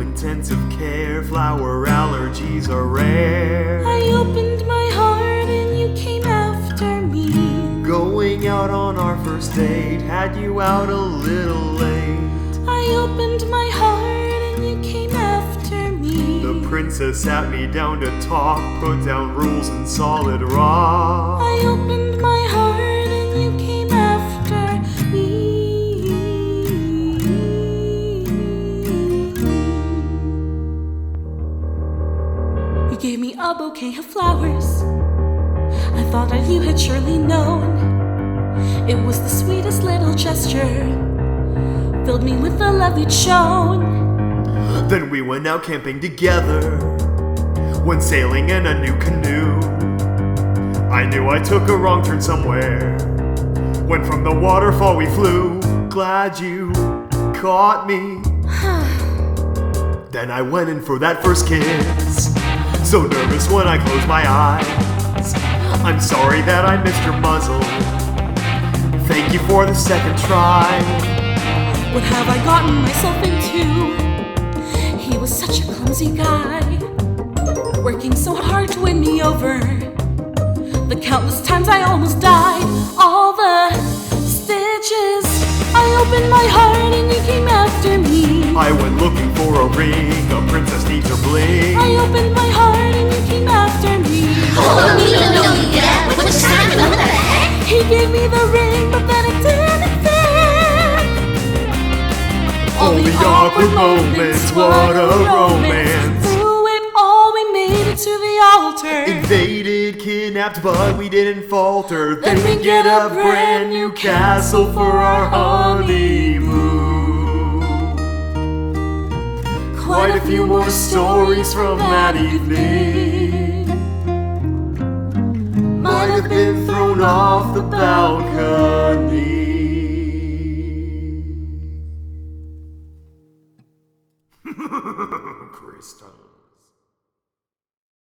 intensive care, flower allergies are rare. I opened my heart and you came after me. Going out on our first date had you out a little late. I opened my heart and you came after me. The princess sat me down to talk, put down rules in solid rock. I opened my heart and you came after me. You gave me a bouquet of flowers. I thought that you had surely known. It was the sweetest little gesture, filled me with the love you'd shown. Then we went out camping together, went sailing in a new canoe. I knew I took a wrong turn somewhere, when from the waterfall we flew. Glad you caught me. Then I went in for that first kiss, so nervous when I closed my eyes. I'm sorry that I missed your muzzle. Thank you for the second try. What have I gotten myself into? He was such a clumsy guy, working so hard to win me over. The countless times I almost died, all the stitches. I opened my heart and you came after me. I went looking for a ring, a princess needs her bling. I opened my heart and you came after me. Oh, me don't know you yet, but which time and what the heck? He gave me the ring, but then it didn't fit. All the awkward moments, what a romance. Through it all, we made it to the altar. Invaded, kidnapped, but we didn't falter. Then we get a brand new castle for our honeymoon. Quite a few more stories from that evening. Might have been thrown off the balcony. Crystal.